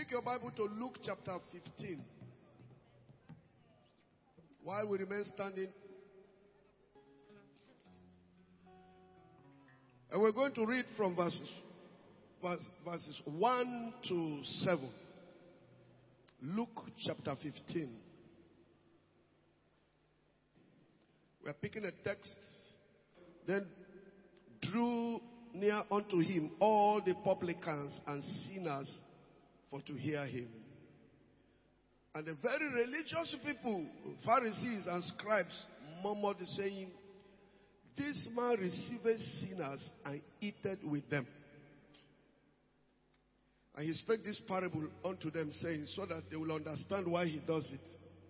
Pick your Bible to Luke chapter 15. While we remain standing. And we're going to read from verses 1 to 7. Luke chapter 15. We're picking a text. Then drew near unto him all the publicans and sinners for to hear him. And the very religious people, Pharisees and scribes, murmured, saying, This man receiveth sinners and eateth with them. And he spake this parable unto them, saying, so that they will understand why he does it.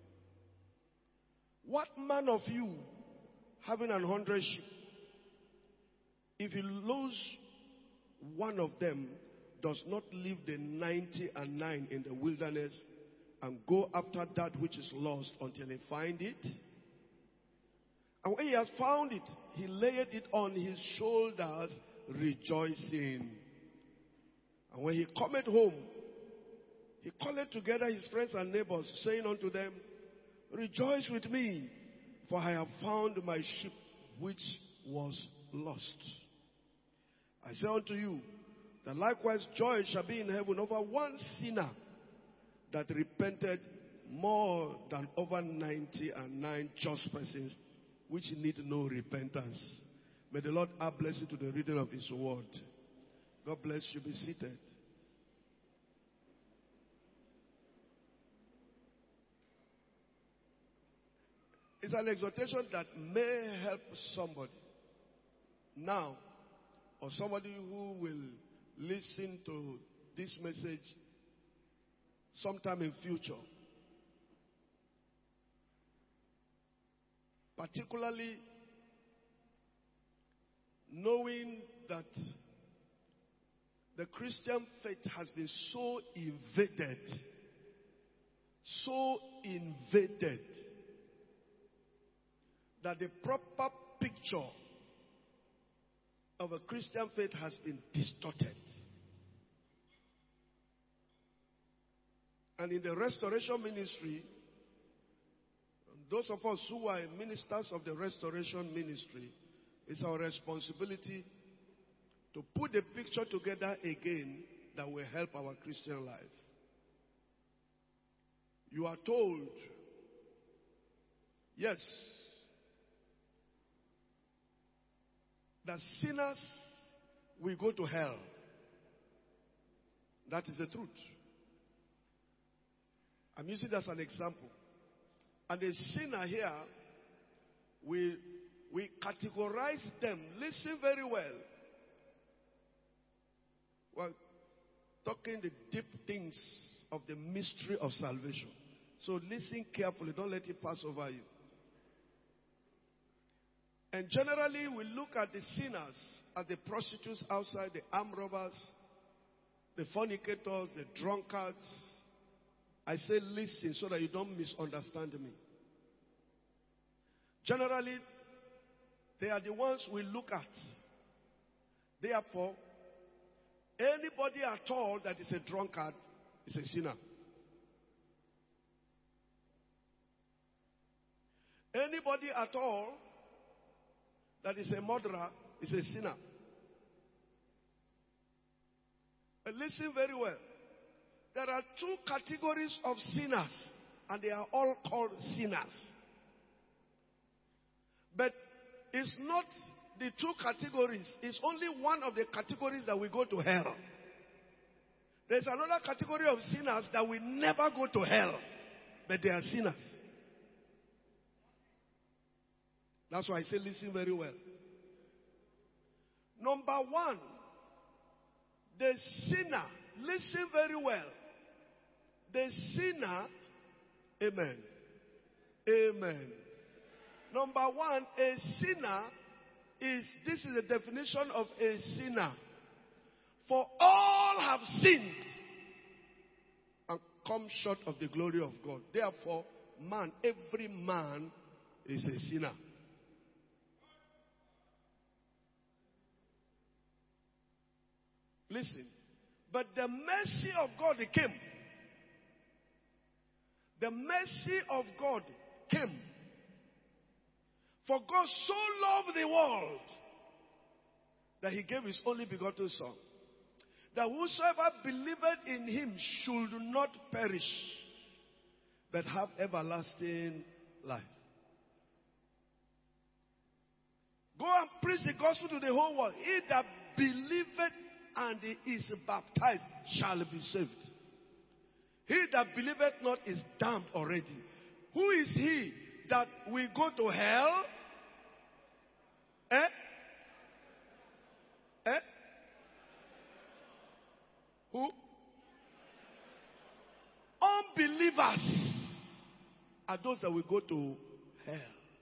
What man of you, having 100 sheep, if he lose one of them, does not leave the 99 in the wilderness and go after that which is lost until he find it? And when he has found it, he laid it on his shoulders, rejoicing. And when he cometh home, he calleth together his friends and neighbors, saying unto them, Rejoice with me, for I have found my sheep which was lost. I say unto you, that likewise joy shall be in heaven over one sinner that repented more than over 99 just persons which need no repentance. May the Lord add blessing to the reading of his word. God bless you. Be seated. It's an exhortation that may help somebody now, or somebody who will listen to this message sometime in future. Particularly knowing that the Christian faith has been so invaded, that the proper picture of a Christian faith has been distorted. And in the restoration ministry, those of us who are ministers of the restoration ministry, it's our responsibility to put the picture together again that will help our Christian life. You are told, yes, that sinners will go to hell. That is the truth. I'm using that as an example. And the sinner here, we categorize them. Listen very well. We're talking the deep things of the mystery of salvation. So listen carefully. Don't let it pass over you. And generally, we look at the sinners as the prostitutes outside, the armed robbers, the fornicators, the drunkards. I say listen so that you don't misunderstand me. Generally, they are the ones we look at. Therefore, anybody at all that is a drunkard is a sinner. Anybody at all that is a murderer is a sinner. And listen very well. There are two categories of sinners, and they are all called sinners. But it's not the two categories. It's only one of the categories that will go to hell. There's another category of sinners that will never go to hell, but they are sinners. That's why I say listen very well. Number one, the sinner, listen very well. The sinner, amen. Amen. Number one, a sinner this is the definition of a sinner. For all have sinned and come short of the glory of God. Therefore, every man is a sinner. Listen. But the mercy of God came the mercy of God came. For God so loved the world that he gave his only begotten Son, that whosoever believeth in him should not perish, but have everlasting life. Go and preach the gospel to the whole world. He that believeth and is baptized shall be saved. He that believeth not is damned already. Who is he that will go to hell? Who? Unbelievers are those that will go to hell.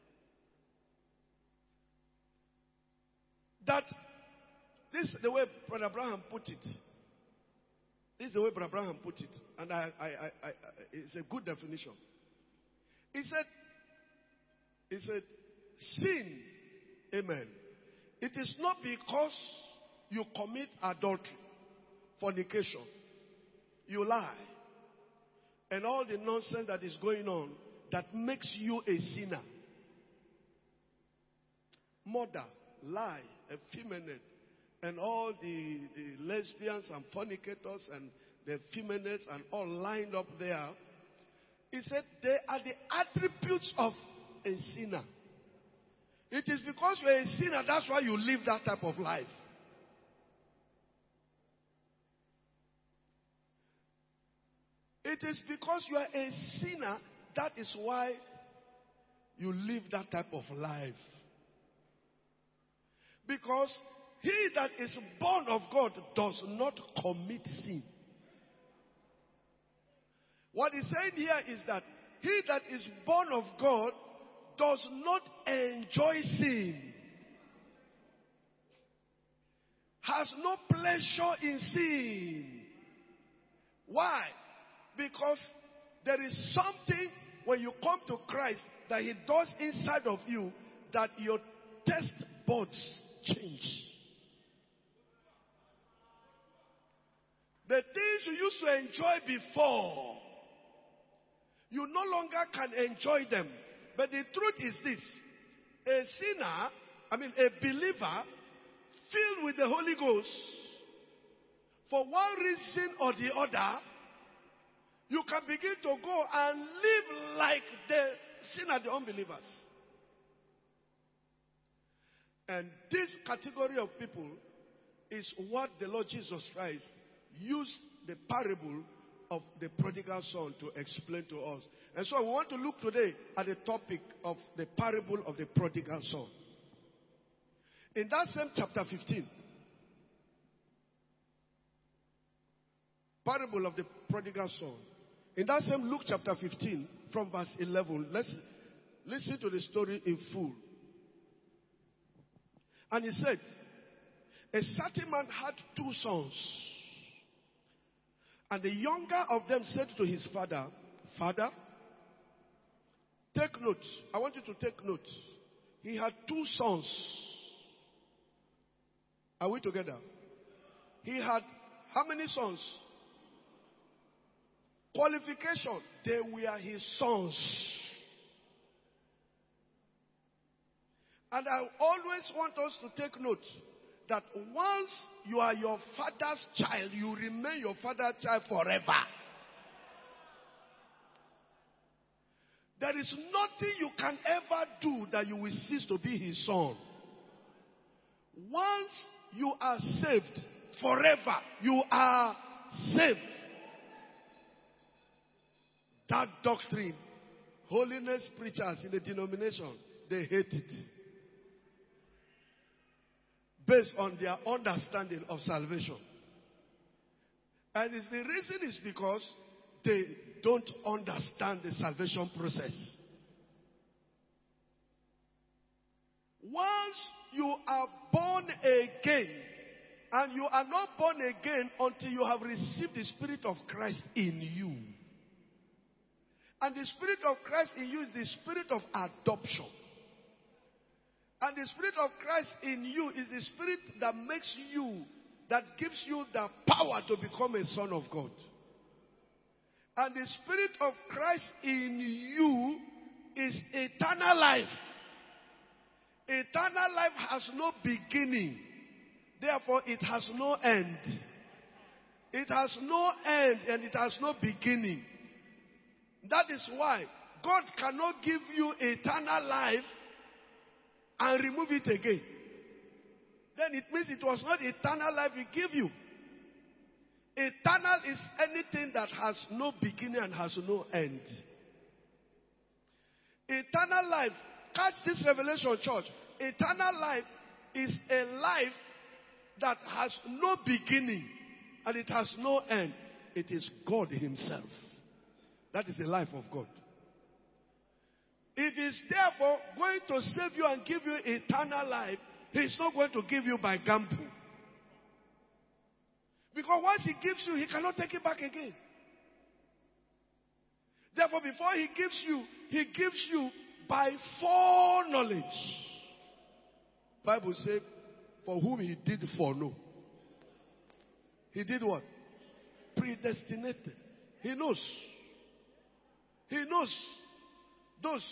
That this is the way Brother Abraham put it. This is the way Brother Abraham put it. And it's a good definition. He said, sin, amen. It is not because you commit adultery, fornication, you lie, and all the nonsense that is going on that makes you a sinner. Murder, lie, effeminate, and all the lesbians and fornicators and the effeminates and all lined up there. He said they are the attributes of a sinner. It is because you are a sinner, that's why you live that type of life. It is because you are a sinner, that is why you live that type of life. Because he that is born of God does not commit sin. What he's saying here is that he that is born of God does not enjoy sin. Has no pleasure in sin. Why? Because there is something when you come to Christ that he does inside of you that your taste buds change. The things you used to enjoy before, you no longer can enjoy them. But the truth is this. A believer filled with the Holy Ghost, for one reason or the other, you can begin to go and live like the sinner, the unbelievers. And this category of people is what the Lord Jesus Christ used the parable of the prodigal son to explain to us. And so we want to look today at the topic of the parable of the prodigal son. In that same chapter 15, parable of the prodigal son. In that same Luke chapter 15, from verse 11, let's listen to the story in full. And he said, a certain man had 2 sons. And the younger of them said to his father, Father, take note. I want you to take note. He had 2 sons. Are we together? He had how many sons? Qualification. They were his sons. And I always want us to take note that once you are your father's child, you remain your father's child forever. There is nothing you can ever do that you will cease to be his son. Once you are saved, forever you are saved. That doctrine, holiness preachers in the denomination, they hate it. Based on their understanding of salvation. And the reason is because they don't understand the salvation process. Once you are born again, and you are not born again until you have received the Spirit of Christ in you. And the Spirit of Christ in you is the Spirit of adoption. And the Spirit of Christ in you is the Spirit that makes you, that gives you the power to become a son of God. And the Spirit of Christ in you is eternal life. Eternal life has no beginning. Therefore, it has no end. It has no end and it has no beginning. That is why God cannot give you eternal life and remove it again. Then it means it was not eternal life He gave you. Eternal is anything that has no beginning and has no end. Eternal life, catch this revelation, church. Eternal life is a life that has no beginning and it has no end. It is God Himself. That is the life of God. It is therefore going to save you and give you eternal life. He's not going to give you by gamble. Because once He gives you, He cannot take it back again. Therefore, before He gives you by foreknowledge. Bible says, for whom He did foreknow. He did what? Predestinated. He knows. He knows those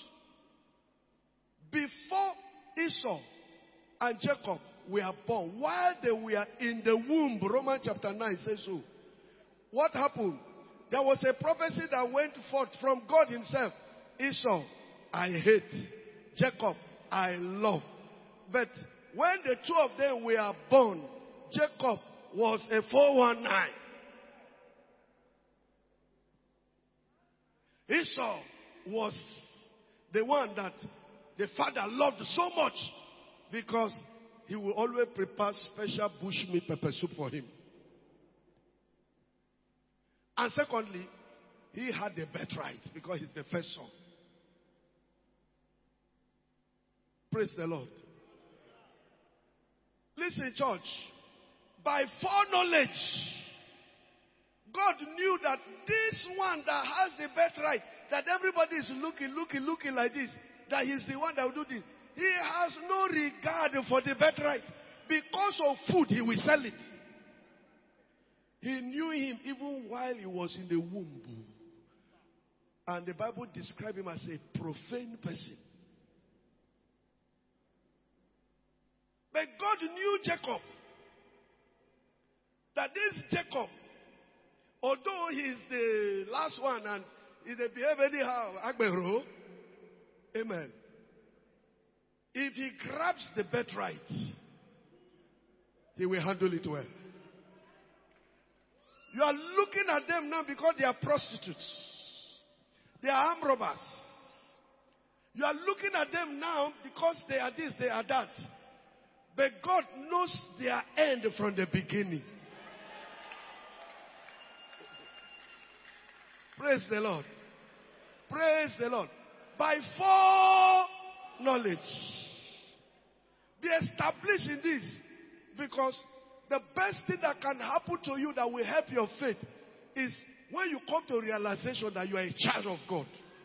before Esau and Jacob were born, while they were in the womb. Romans chapter 9 says so. What happened? There was a prophecy that went forth from God Himself. Esau, I hate. Jacob, I love. But when the two of them were born, Jacob was a 419. Esau was the one that the father loved so much because he will always prepare special bushmeat pepper soup for him. And secondly, he had the birthright because he's the first son. Praise the Lord. Listen, church. By foreknowledge, God knew that this one that has the birthright, that everybody is looking like this, that he's the one that will do this. He has no regard for the birthright. Because of food, he will sell it. He knew him even while he was in the womb. And the Bible describes him as a profane person. But God knew Jacob. That this Jacob, although he is the last one and he behave anyhow, Agbero, amen. If he grabs the birthright, he will handle it well. You are looking at them now because they are prostitutes. They are armed robbers. You are looking at them now because they are this, they are that. But God knows their end from the beginning. Praise the Lord. Praise the Lord. By foreknowledge. Be established in this. Because the best thing that can happen to you that will help your faith is when you come to realization that you are a child of God.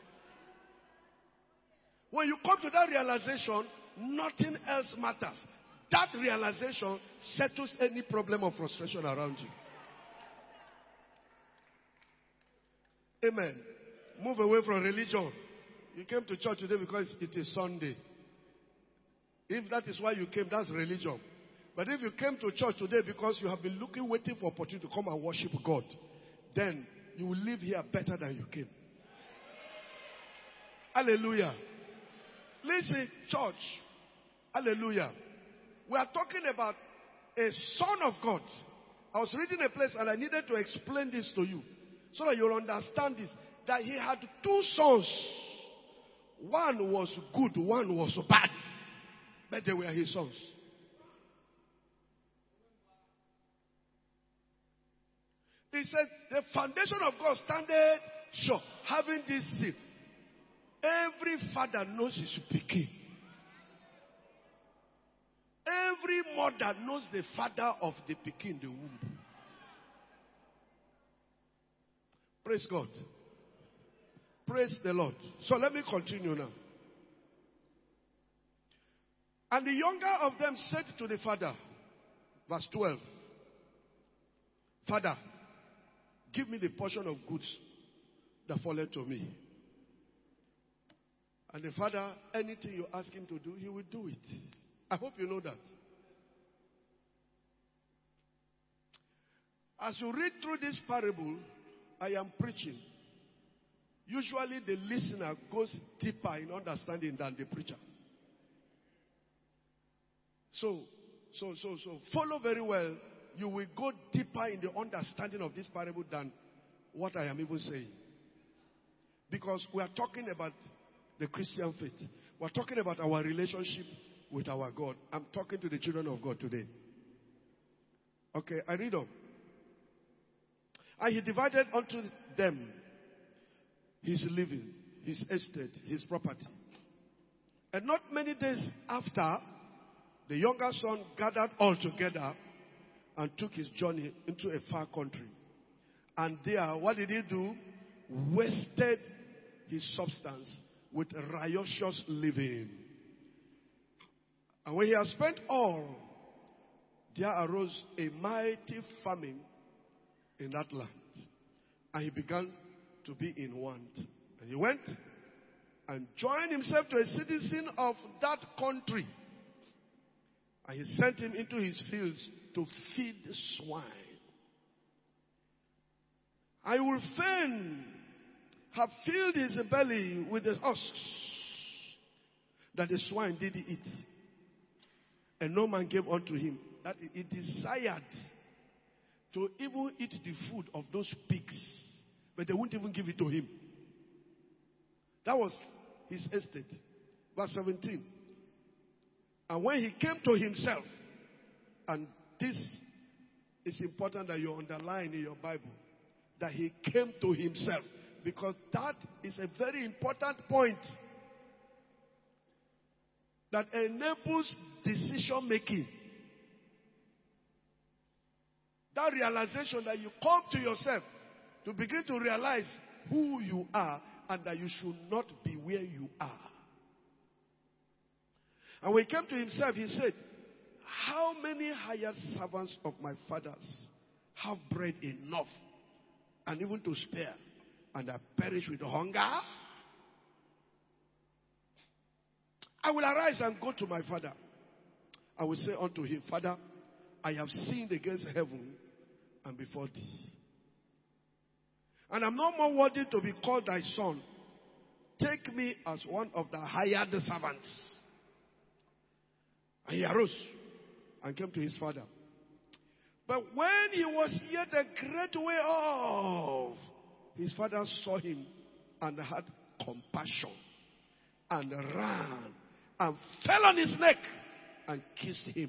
When you come to that realization, nothing else matters. That realization settles any problem of frustration around you. Amen. Move away from religion. You came to church today because it is Sunday. If that is why you came, that's religion. But if you came to church today because you have been waiting for opportunity to come and worship God, then you will leave here better than you came. Hallelujah. Listen, church. Hallelujah. We are talking about a son of God. I was reading a place and I needed to explain this to you so that you'll understand this. That he had two sons. One was good, one was bad. But they were his sons. He said, the foundation of God standeth sure, having this seal. Every father knows his pikin. Every mother knows the father of the pikin in the womb. Praise God. Praise the Lord. So let me continue now. And the younger of them said to the father, verse 12, Father, give me the portion of goods that falleth to me. And the Father, anything you ask him to do, he will do it. I hope you know that. As you read through this parable, I am preaching. Usually the listener goes deeper in understanding than the preacher. So follow very well. You will go deeper in the understanding of this parable than what I am even saying. Because we are talking about the Christian faith. We are talking about our relationship with our God. I'm talking to the children of God today. Okay, I read on. And he divided unto them his living, his estate, his property. And not many days after, the younger son gathered all together and took his journey into a far country. And there, what did he do? Wasted his substance with riotous living. And when he had spent all, there arose a mighty famine in that land. And he began to be in want. And he went and joined himself to a citizen of that country. And he sent him into his fields to feed swine. I will fain have filled his belly with the husks that the swine did eat. And no man gave unto him. That he desired to even eat the food of those pigs. But they wouldn't even give it to him. That was his estate. Verse 17. And when he came to himself, and this is important that you underline in your Bible, that he came to himself, because that is a very important point that enables decision making. That realization that you come to yourself to begin to realize who you are and that you should not be where you are. And when he came to himself, he said, how many hired servants of my father's have bread enough and even to spare, and I perish with hunger? I will arise and go to my father. I will say unto him, Father, I have sinned against heaven and before thee. And I'm no more worthy to be called thy son. Take me as one of the hired servants. And he arose and came to his father. But when he was yet a great way off, his father saw him and had compassion and ran and fell on his neck and kissed him.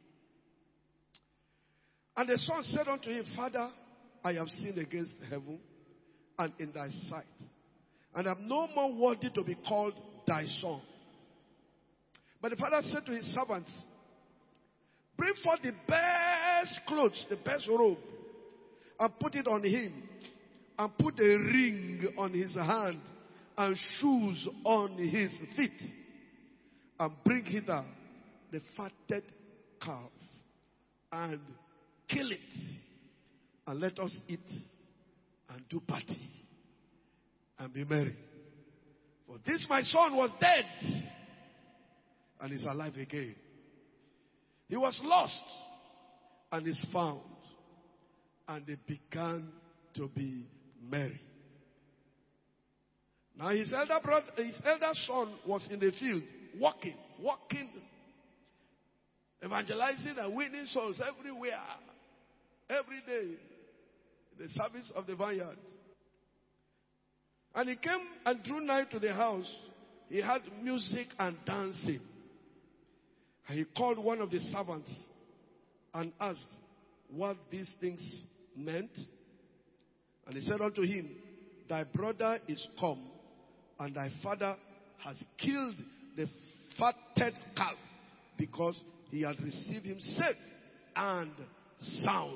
And the son said unto him, Father, I have sinned against heaven and in thy sight, and am no more worthy to be called thy son. But the father said to his servants, bring forth the best clothes, the best robe, and put it on him, and put a ring on his hand, and shoes on his feet, and bring hither the fatted calf, and kill it, and let us eat, and do party, and be merry. For this my son was dead, and is alive again. He was lost, and is found. And they began to be merry. Now his elder son was in the field, walking, evangelizing and winning souls everywhere, every day, in the service of the vineyard. And he came and drew nigh to the house. He had music and dancing. And he called one of the servants and asked what these things meant. And he said unto him, thy brother is come, and thy father has killed the fatted calf, because he had received him safe and sound.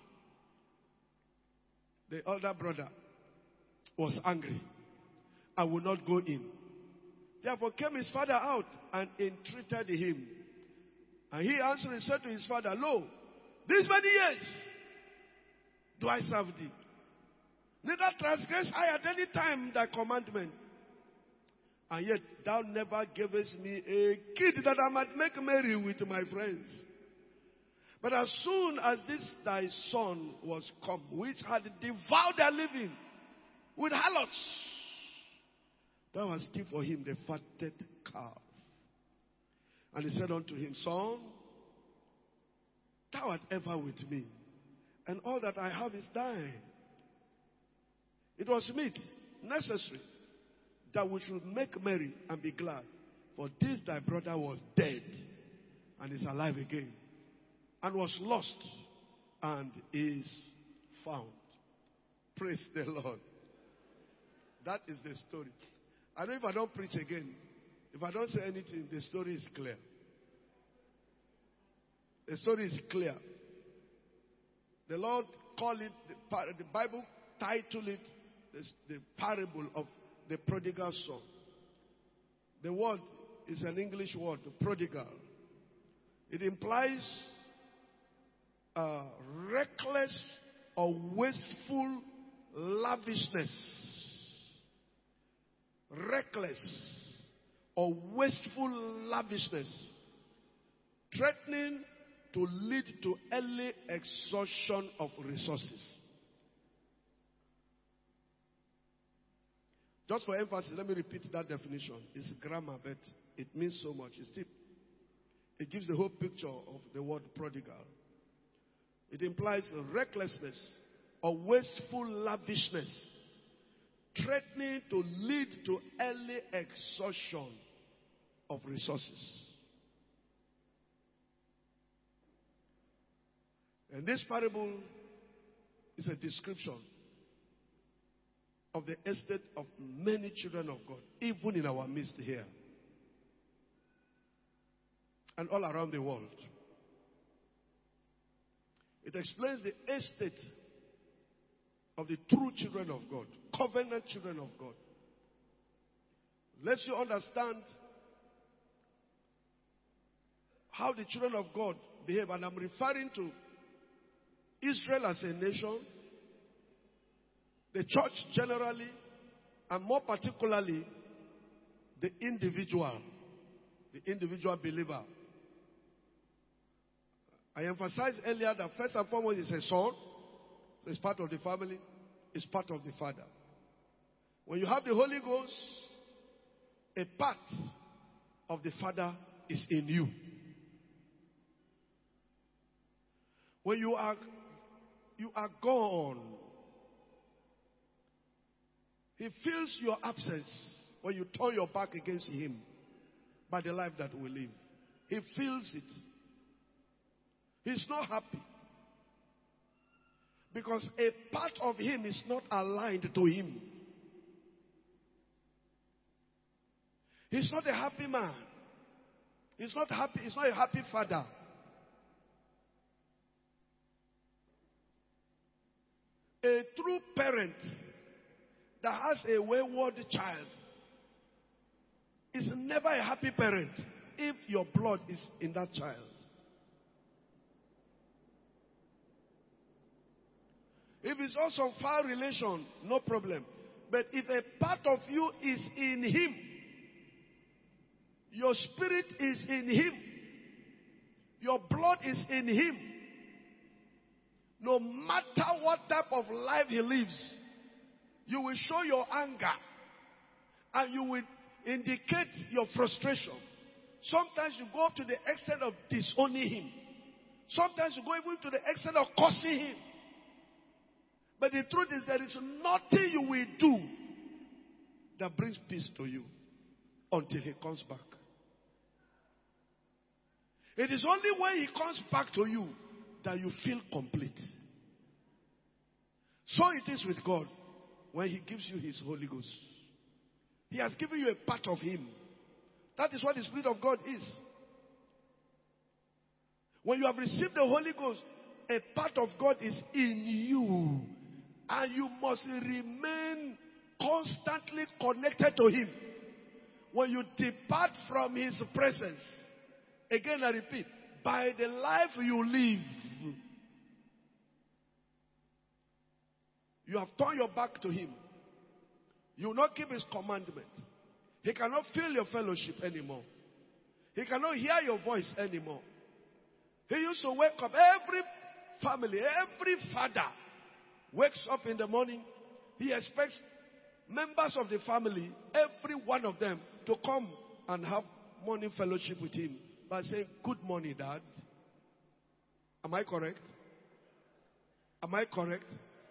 The older brother was angry and would not go in. Therefore came his father out and entreated him. And he answered and said to his father, lo, these many years do I serve thee, Neither transgress I at any time thy commandment. And yet thou never gavest me a kid that I might make merry with my friends. But as soon as this thy son was come, which had devoured their living with harlots, thou hast given for him the fatted calf. And he said unto him, Son, thou art ever with me, and all that I have is thine. It was meet, necessary, that we should make merry and be glad. For this thy brother was dead, and is alive again, and was lost, and is found. Praise the Lord. That is the story. I know if I don't preach again, if I don't say anything, the story is clear. The story is clear. The Lord called it, the Bible titled it, the parable of the prodigal son. The word is an English word, prodigal. It implies reckless or wasteful lavishness. Reckless or wasteful lavishness, threatening to lead to early exhaustion of resources. Just for emphasis, let me repeat that definition. It's grammar, but it means so much. It's deep. It gives the whole picture of the word prodigal. It implies recklessness or wasteful lavishness, threatening to lead to early exhaustion of resources. And this parable is a description of the estate of many children of God, even in our midst here and all around the world. It explains the estate of the true children of God, covenant children of God. Lets you understand how the children of God behave. And I'm referring to Israel as a nation, the church generally, and more particularly, the individual believer. I emphasized earlier that first and foremost is a son. So it's part of the family. It's part of the father. When you have the Holy Ghost, a part of the father is in you. When you are gone, he feels your absence when you turn your back against him by the life that we live. He feels it. He's not happy. Because a part of him is not aligned to him. He's not a happy man. He's not happy. He's not a happy father. A true parent that has a wayward child is never a happy parent if your blood is in that child. If it's also foul relation, no problem. But if a part of you is in him, your spirit is in him, your blood is in him, no matter what type of life he lives, you will show your anger and you will indicate your frustration. Sometimes you go to the extent of disowning him. Sometimes you go even to the extent of cursing him. But the truth is there is nothing you will do that brings peace to you until he comes back. It is only when he comes back to you that you feel complete. So it is with God when he gives you his Holy Ghost. He has given you a part of him. That is what the Spirit of God is. When you have received the Holy Ghost, a part of God is in you. And you must remain constantly connected to him. When you depart from his presence, again I repeat, by the life you live, You have turned your back to him. You will not keep his commandments. He cannot feel your fellowship anymore. He cannot hear your voice anymore. He used to wake up. Every family, every father wakes up in the morning. He expects members of the family, every one of them, to come and have morning fellowship with him by saying, "Good morning, Dad." Am I correct? Am I correct?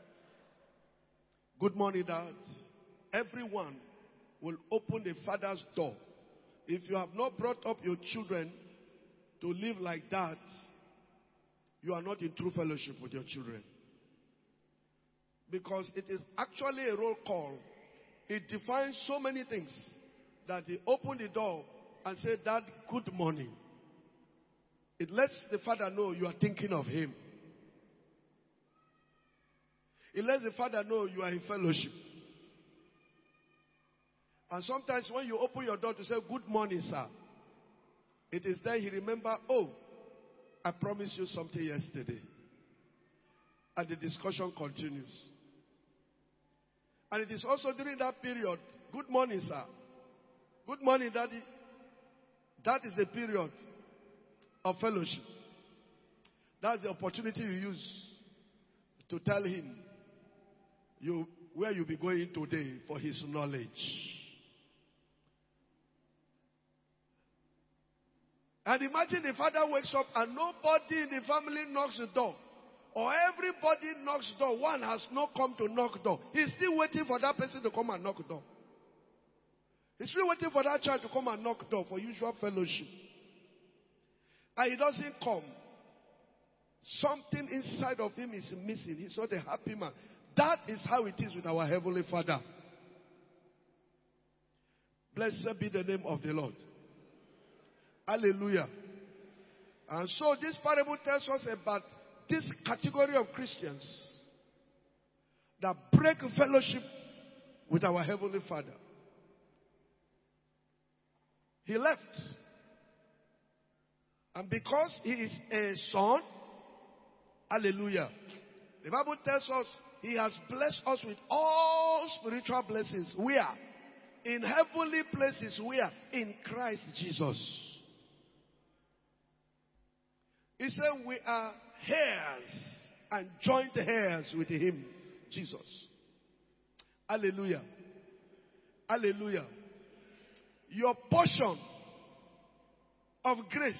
Good morning, Dad. Everyone will open the father's door. If you have not brought up your children to live like that, you are not in true fellowship with your children. Because it is actually a roll call. It defines so many things that he opened the door and said, "Dad, good morning." It lets the father know you are thinking of him. It lets the father know you are in fellowship. And sometimes when you open your door to say, "Good morning, sir," it is then he remembers, "Oh, I promised you something yesterday." And the discussion continues. And it is also during that period, "Good morning, sir." "Good morning, Daddy." That is the period of fellowship. That's the opportunity you use to tell him where you'll be going today for his knowledge. And imagine the father wakes up and nobody in the family knocks the door. Or everybody knocks the door. One has not come to knock the door. He's still waiting for that person to come and knock the door. He's still waiting for that child to come and knock the door for usual fellowship. And he doesn't come. Something inside of him is missing. He's not a happy man. That is how it is with our Heavenly Father. Blessed be the name of the Lord. Hallelujah. And so this parable tells us about this category of Christians that break fellowship with our Heavenly Father. He left. And because he is a son, hallelujah, the Bible tells us he has blessed us with all spiritual blessings. Where? In heavenly places. Where? In Christ Jesus. He said we are heirs and joint heirs with him, Jesus. Hallelujah. Hallelujah. Your portion of grace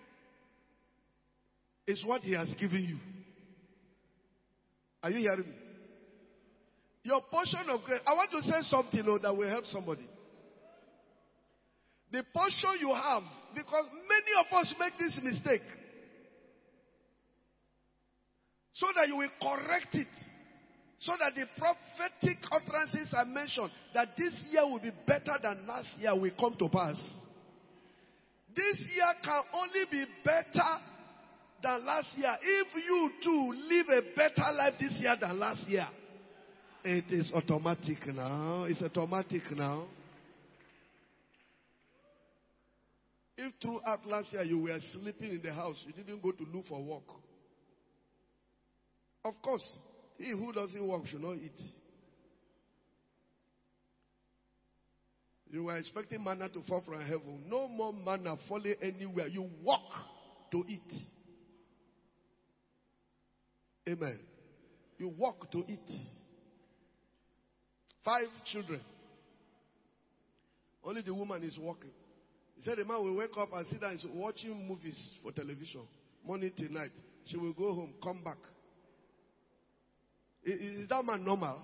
is what he has given you. Are you hearing me? Your portion of grace. I want to say something that will help somebody. The portion you have, because many of us make this mistake, so that you will correct it, so that the prophetic utterances I mentioned, that this year will be better than last year, will come to pass. This year can only be better than last year if you too live a better life this year than last year. It is automatic now. It's automatic now. If throughout last year you were sleeping in the house, you didn't go to look for work. Of course, he who doesn't work should not eat. You were expecting manna to fall from heaven. No more manna falling anywhere. You walk to eat. Amen. You walk to eat. 5 children. Only the woman is working. He said the man will wake up and sit down and watching movies for television. Morning till night. She will go home, come back. Is that man normal?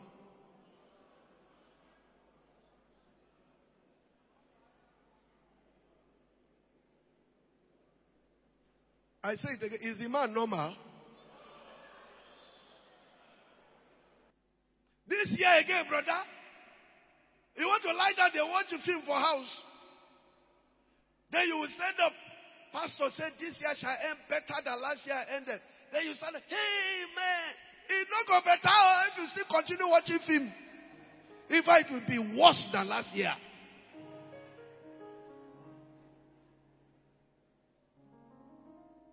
I say it again. Is the man normal? This year again, brother. You want to lie down, they want to film for house. Then you will stand up. Pastor said this year shall end better than last year ended. Then you stand up. Hey, man. It's not going better if you still continue watching film. In fact, it will be worse than last year.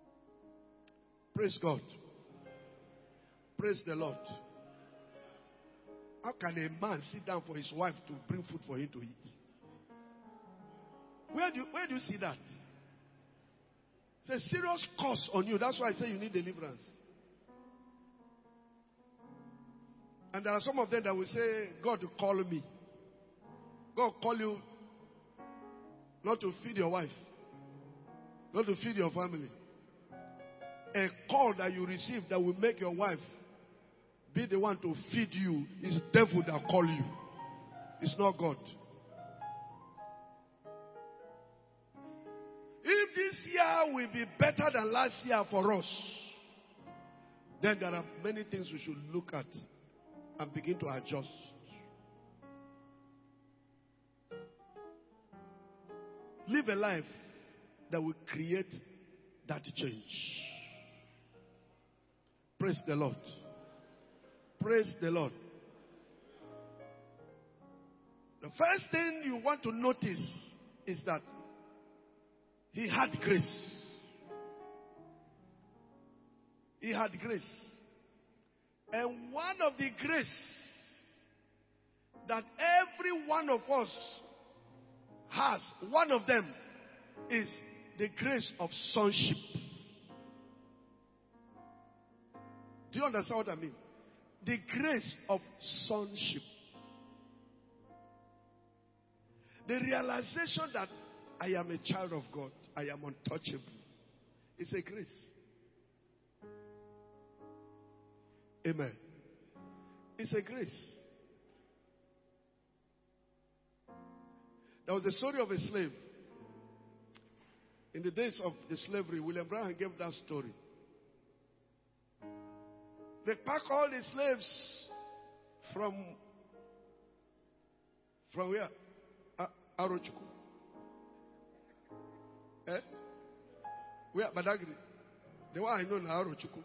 Praise God. Praise the Lord. How can a man sit down for his wife to bring food for him to eat? Where do you see that? It's a serious curse on you. That's why I say you need deliverance. And there are some of them that will say, God will call me. God will call you not to feed your wife, not to feed your family. A call that you receive that will make your wife be the one to feed you is the devil that call you. It's not God. If this year will be better than last year for us, then there are many things we should look at and begin to adjust. Live a life that will create that change. Praise the Lord. Praise the Lord. The first thing you want to notice is that he had grace. He had grace. And one of the grace that every one of us has, one of them is the grace of sonship. Do you understand what I mean? The grace of sonship. The realization that I am a child of God. I am untouchable. It's a grace. Amen. It's a grace. There was a story of a slave. In the days of the slavery, William Branham gave that story. They pack all the slaves from where? Arochukwu. Where? Badagry. The one I know now, Arochukwu.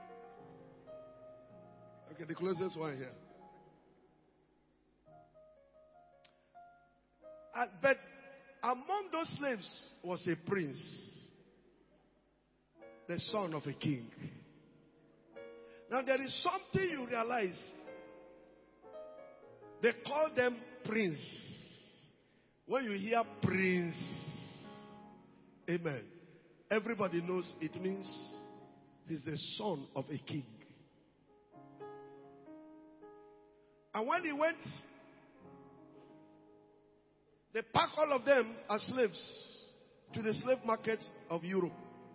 Okay, the closest one here. But among those slaves was a prince, the son of a king. Now there is something you realize. They call them prince. When you hear prince, amen, everybody knows it means he's the son of a king. And when he went, they packed all of them as slaves to the slave markets of Europe.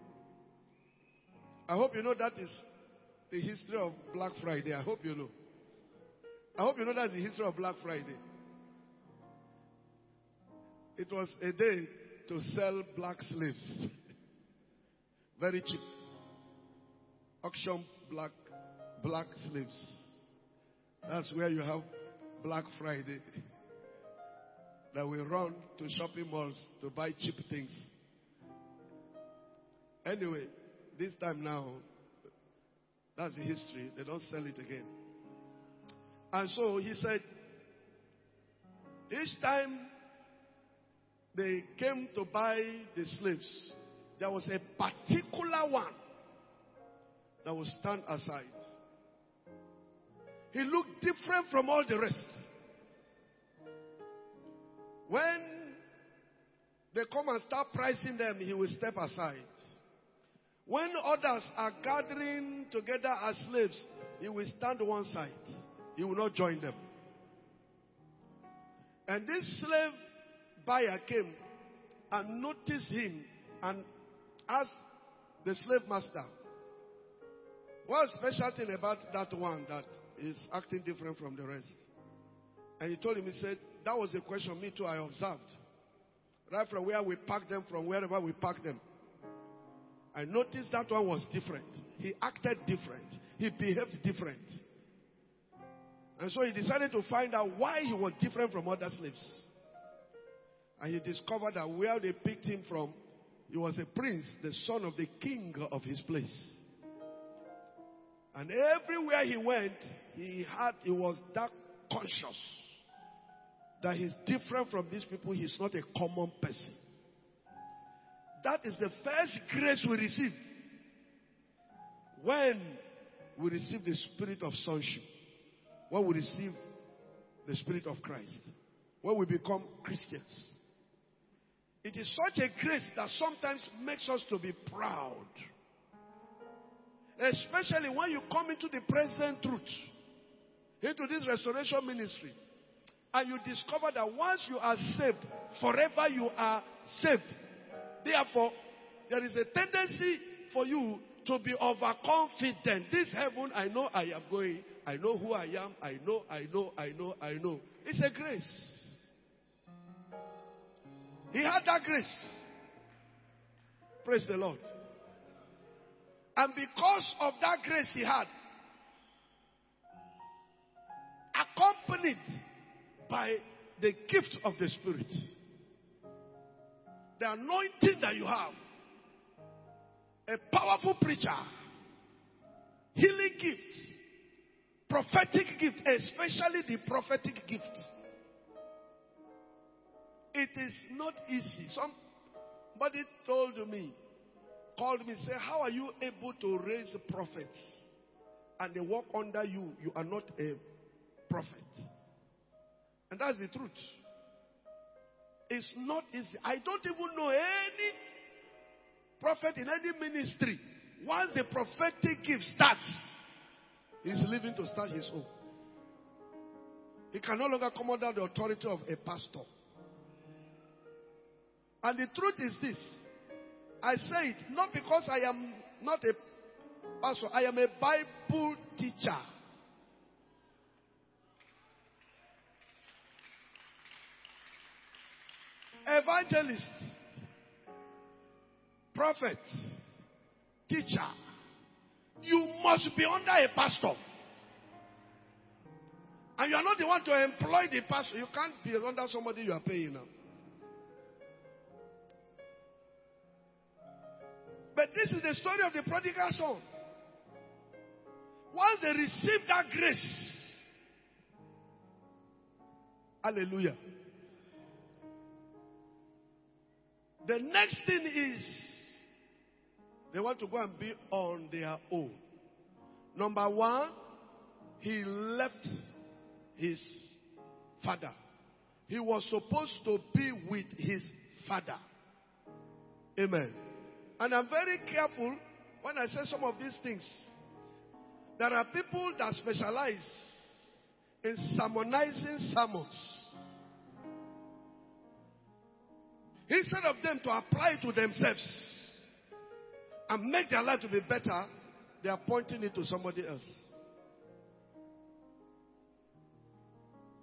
I hope you know that is the history of Black Friday. I hope you know. I hope you know that's the history of Black Friday. It was a day to sell black slaves. Very cheap. Auction black slaves. That's where you have Black Friday. That we run to shopping malls to buy cheap things. Anyway, this time now, that's the history. They don't sell it again. And so he said, each time they came to buy the slaves, there was a particular one that would stand aside. He looked different from all the rest. When they come and start pricing them, he will step aside. When others are gathering together as slaves, he will stand one side. He will not join them. And this slave buyer came and noticed him and asked the slave master, what's the special thing about that one that is acting different from the rest? And he told him, he said, that was a question me too I observed. Right from where we packed them, from wherever we packed them. I noticed that one was different. He acted different. He behaved different. And so he decided to find out why he was different from other slaves. And he discovered that where they picked him from, he was a prince, the son of the king of his place. And everywhere he went, he was that conscious that he's different from these people. He's not a common person. That is the first grace we receive when we receive the spirit of sonship. When we receive the Spirit of Christ. When we become Christians. It is such a grace that sometimes makes us to be proud. Especially when you come into the present truth. Into this restoration ministry. And you discover that once you are saved, forever you are saved. Therefore, there is a tendency for you to be overconfident. This heaven, I know I am going. I know who I am. I know. It's a grace. He had that grace. Praise the Lord. And because of that grace he had, accompanied by the gift of the Spirit, the anointing that you have, a powerful preacher, healing gift, prophetic gift, especially the prophetic gift. It is not easy. Somebody called me, say, how are you able to raise prophets and they walk under you? You are not a prophet. And that's the truth. It's not easy. I don't even know any prophet in any ministry. Once the prophetic gift starts, he's leaving to start his own. He can no longer come under the authority of a pastor. And the truth is this. I say it not because I am not a pastor. I am a Bible teacher. Evangelist. Prophet. Teacher. You must be under a pastor. And you are not the one to employ the pastor. You can't be under somebody you are paying now. But this is the story of the prodigal son. Once they received that grace, hallelujah. The next thing is they want to go and be on their own. Number one, he left his father. He was supposed to be with his father. Amen. And I'm very careful when I say some of these things. There are people that specialize in sermonizing sermons. Instead of them to apply it to themselves and make their life to be better, they are pointing it to somebody else.